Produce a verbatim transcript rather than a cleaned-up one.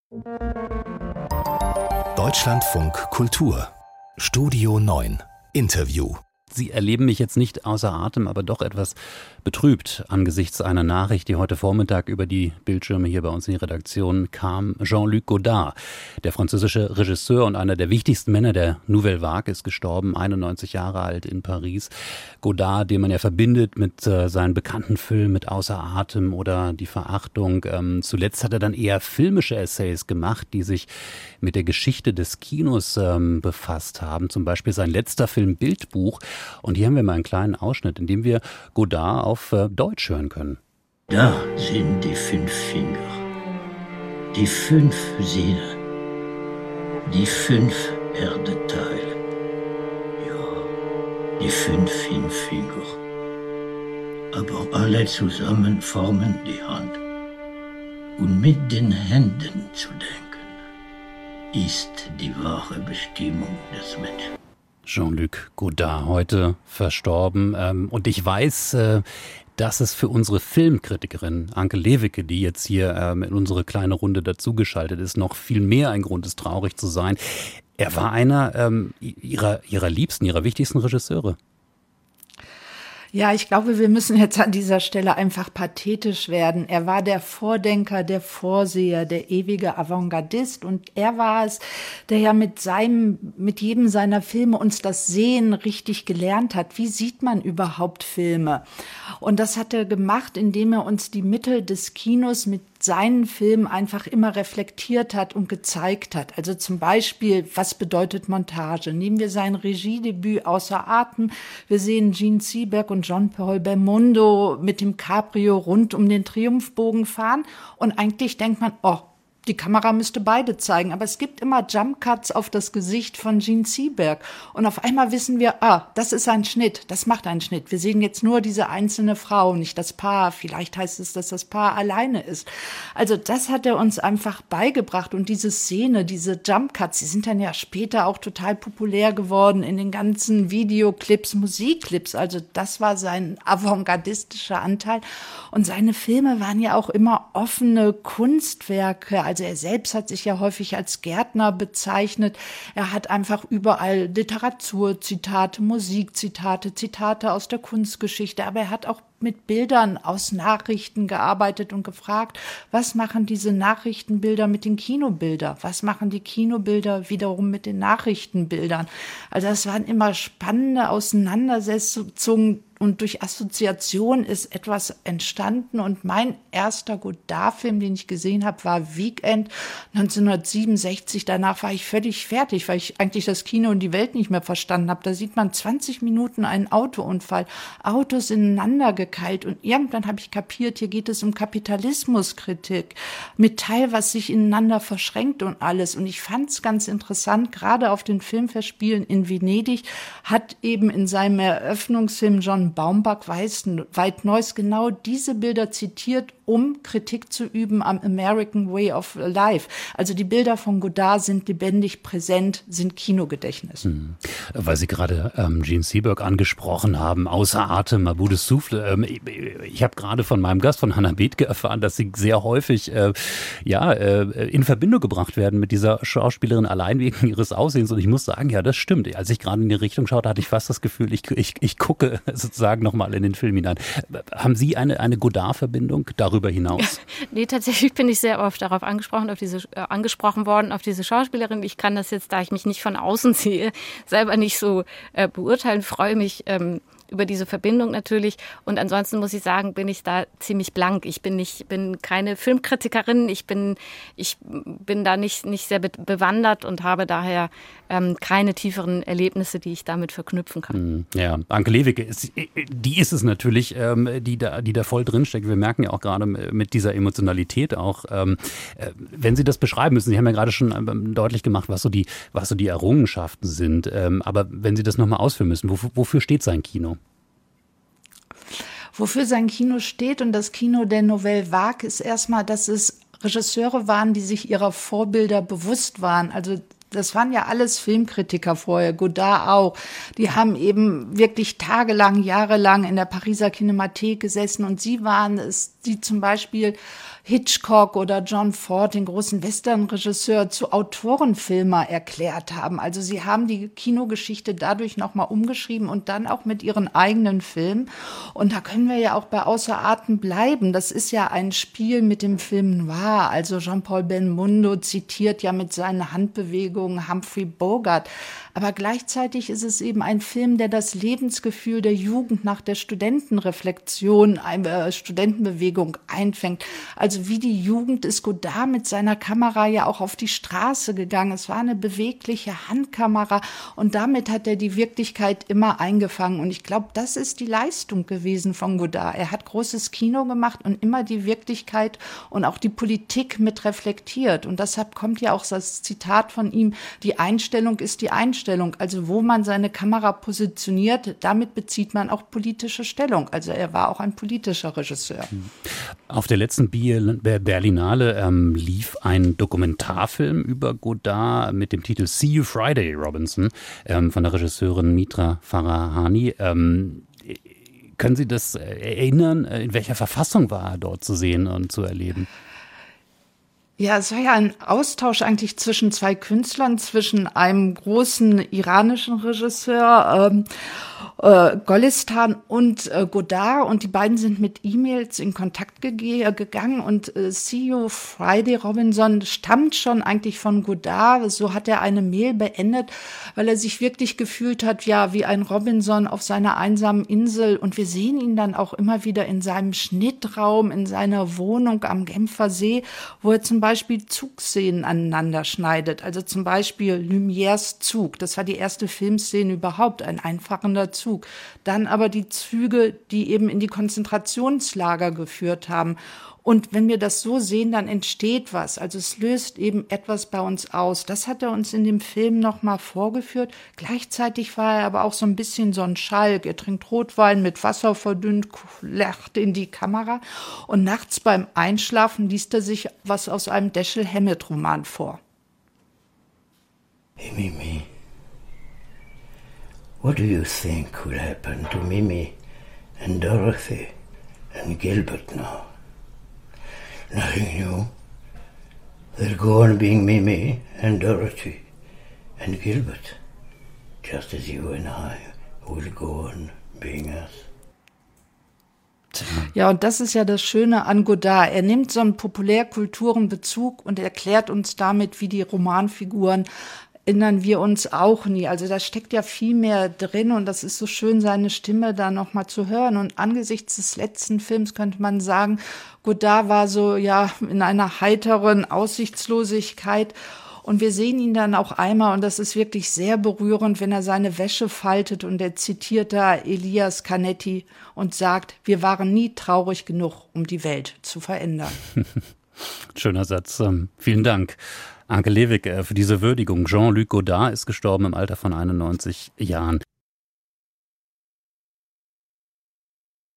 Deutschlandfunk Kultur Studio neun Interview. Sie erleben mich jetzt nicht außer Atem, aber doch etwas betrübt angesichts einer Nachricht, die heute Vormittag über die Bildschirme hier bei uns in die Redaktion kam. Jean-Luc Godard, der französische Regisseur und einer der wichtigsten Männer der Nouvelle Vague, ist gestorben, einundneunzig Jahre alt in Paris. Godard, den man ja verbindet mit äh, seinen bekannten Filmen mit Außer Atem oder Die Verachtung. Ähm, zuletzt hat er dann eher filmische Essays gemacht, die sich mit der Geschichte des Kinos ähm, befasst haben. Zum Beispiel sein letzter Film Bildbuch. Und hier haben wir mal einen kleinen Ausschnitt, in dem wir Godard auf äh, Deutsch hören können. Da sind die fünf Finger, die fünf Sinne, die fünf Erdeteile, ja, die fünf Finger. Aber alle zusammen formen die Hand. Und mit den Händen zu denken, ist die wahre Bestimmung des Menschen. Jean-Luc Godard, heute verstorben. Ähm, und ich weiß, äh, dass es für unsere Filmkritikerin Anke Lewicke, die jetzt hier ähm, in unsere kleine Runde dazugeschaltet ist, noch viel mehr ein Grund ist, traurig zu sein. Er war einer ähm, ihrer, ihrer liebsten, ihrer wichtigsten Regisseure. Ja, ich glaube, wir müssen jetzt an dieser Stelle einfach pathetisch werden. Er war der Vordenker, der Vorseher, der ewige Avantgardist, und er war es, der ja mit seinem, mit jedem seiner Filme uns das Sehen richtig gelernt hat. Wie sieht man überhaupt Filme? Und das hat er gemacht, indem er uns die Mittel des Kinos mit seinen Filmen einfach immer reflektiert hat und gezeigt hat. Also zum Beispiel, was bedeutet Montage? Nehmen wir sein Regiedebüt Außer Atem. Wir sehen Jean Seberg und Jean-Paul Belmondo mit dem Cabrio rund um den Triumphbogen fahren. Und eigentlich denkt man, oh, die Kamera müsste beide zeigen, aber es gibt immer Jumpcuts auf das Gesicht von Jean Seberg. Und auf einmal wissen wir, ah, das ist ein Schnitt, das macht einen Schnitt. Wir sehen jetzt nur diese einzelne Frau, nicht das Paar. Vielleicht heißt es, dass das Paar alleine ist. Also das hat er uns einfach beigebracht. Und diese Szene, diese Jumpcuts, die sind dann ja später auch total populär geworden in den ganzen Videoclips, Musikclips. Also das war sein avantgardistischer Anteil. Und seine Filme waren ja auch immer offene Kunstwerke. Also er selbst hat sich ja häufig als Gärtner bezeichnet. Er hat einfach überall Literaturzitate, Musikzitate, Zitate aus der Kunstgeschichte. Aber er hat auch mit Bildern aus Nachrichten gearbeitet und gefragt, was machen diese Nachrichtenbilder mit den Kinobildern? Was machen die Kinobilder wiederum mit den Nachrichtenbildern? Also das waren immer spannende Auseinandersetzungen, und durch Assoziation ist etwas entstanden. Und mein erster Godard-Film, den ich gesehen habe, war Weekend neunzehnhundertsiebenundsechzig. Danach war ich völlig fertig, weil ich eigentlich das Kino und die Welt nicht mehr verstanden habe. Da sieht man zwanzig Minuten einen Autounfall, Autos ineinander gekeilt. Und irgendwann habe ich kapiert, hier geht es um Kapitalismuskritik. Metall, was sich ineinander verschränkt und alles. Und ich fand es ganz interessant, gerade auf den Filmfestspielen in Venedig hat eben in seinem Eröffnungsfilm John Baumbach White Noise genau diese Bilder zitiert, um Kritik zu üben am American Way of Life. Also die Bilder von Godard sind lebendig präsent, sind Kinogedächtnis. Hm. Weil Sie gerade ähm, Jean Seberg angesprochen haben, Außer Atem, Abu de Souffle. Ähm, ich ich habe gerade von meinem Gast, von Hannah Bethke, erfahren, dass Sie sehr häufig äh, ja, äh, in Verbindung gebracht werden mit dieser Schauspielerin allein wegen ihres Aussehens. Und ich muss sagen, ja, das stimmt. Als ich gerade in die Richtung schaute, hatte ich fast das Gefühl, ich, ich, ich gucke sozusagen nochmal in den Film hinein. Haben Sie eine, eine Godard-Verbindung darüber hinaus? Ja, nee, tatsächlich bin ich sehr oft darauf angesprochen, auf diese, äh, angesprochen worden, auf diese Schauspielerin. Ich kann das jetzt, da ich mich nicht von außen sehe, selber nicht so äh, beurteilen, freue mich ähm, über diese Verbindung natürlich. Und ansonsten muss ich sagen, bin ich da ziemlich blank. Ich bin nicht, bin keine Filmkritikerin. Ich bin, ich bin da nicht, nicht sehr be- bewandert und habe daher ähm, keine tieferen Erlebnisse, die ich damit verknüpfen kann. Ja, Anke Lewicke, ist, die ist es natürlich, ähm, die da, die da voll drinsteckt. Wir merken ja auch gerade mit dieser Emotionalität auch, ähm, wenn Sie das beschreiben müssen, Sie haben ja gerade schon ähm, deutlich gemacht, was so die, was so die Errungenschaften sind. Ähm, aber wenn Sie das nochmal ausführen müssen, wofür, wofür steht sein Kino? Wofür sein Kino steht und das Kino der Nouvelle Vague ist erstmal, dass es Regisseure waren, die sich ihrer Vorbilder bewusst waren. Also das waren ja alles Filmkritiker vorher, Godard auch. Die haben eben wirklich tagelang, jahrelang in der Pariser Kinemathek gesessen und sie waren es, die zum Beispiel Hitchcock oder John Ford, den großen Western-Regisseur, zu Autorenfilmer erklärt haben. Also sie haben die Kinogeschichte dadurch nochmal umgeschrieben und dann auch mit ihren eigenen Filmen. Und da können wir ja auch bei Außer Atem bleiben. Das ist ja ein Spiel mit dem Film Noir. Also Jean-Paul Belmondo zitiert ja mit seinen Handbewegungen Humphrey Bogart. Aber gleichzeitig ist es eben ein Film, der das Lebensgefühl der Jugend nach der Studentenreflexion, äh, Studentenbewegung einfängt. Also wie die Jugend ist Godard mit seiner Kamera ja auch auf die Straße gegangen. Es war eine bewegliche Handkamera und damit hat er die Wirklichkeit immer eingefangen. Und ich glaube, das ist die Leistung gewesen von Godard. Er hat großes Kino gemacht und immer die Wirklichkeit und auch die Politik mit reflektiert. Und deshalb kommt ja auch das Zitat von ihm, die Einstellung ist die Einstellung. Also wo man seine Kamera positioniert, damit bezieht man auch politische Stellung. Also er war auch ein politischer Regisseur. Auf der letzten Berlinale ähm, lief ein Dokumentarfilm über Godard mit dem Titel See You Friday, Robinson, ähm, von der Regisseurin Mitra Farahani. Ähm, können Sie das erinnern? In welcher Verfassung war er dort zu sehen und zu erleben? Ja, es war ja ein Austausch eigentlich zwischen zwei Künstlern, zwischen einem großen iranischen Regisseur, ähm, äh, Golistan und äh, Godard. Und die beiden sind mit E-Mails in Kontakt gege- gegangen. Und äh, See You Friday, Robinson, stammt schon eigentlich von Godard. So hat er eine Mail beendet, weil er sich wirklich gefühlt hat, ja, wie ein Robinson auf seiner einsamen Insel. Und wir sehen ihn dann auch immer wieder in seinem Schnittraum, in seiner Wohnung am Genfer See, wo er zum Beispiel Beispiel Zugszenen aneinander schneidet. Also zum Beispiel Lumières Zug. Das war die erste Filmszene überhaupt, ein einfahrender Zug. Dann aber die Züge, die eben in die Konzentrationslager geführt haben. Und wenn wir das so sehen, dann entsteht was. Also es löst eben etwas bei uns aus. Das hat er uns in dem Film nochmal vorgeführt. Gleichzeitig war er aber auch so ein bisschen so ein Schalk. Er trinkt Rotwein mit Wasser verdünnt, lacht in die Kamera. Und nachts beim Einschlafen liest er sich was aus einem Dashiell Hammett-Roman vor. Hey Mimi, what do you think will happen to Mimi and Dorothy and Gilbert now? Nothing new. They'll go on being Mimi and Dorothy and Gilbert, just as you and I will go on being us. Ja, und das ist ja das Schöne an Godard. Er nimmt so einen Populärkulturenbezug und erklärt uns damit, wie die Romanfiguren erinnern wir uns auch nie. Also da steckt ja viel mehr drin und das ist so schön, seine Stimme da nochmal zu hören. Und angesichts des letzten Films könnte man sagen, Godard war so ja in einer heiteren Aussichtslosigkeit. Und wir sehen ihn dann auch einmal, und das ist wirklich sehr berührend, wenn er seine Wäsche faltet und er zitiert da Elias Canetti und sagt, wir waren nie traurig genug, um die Welt zu verändern. Schöner Satz. Vielen Dank. Anke Lewig für diese Würdigung. Jean-Luc Godard ist gestorben im Alter von einundneunzig Jahren.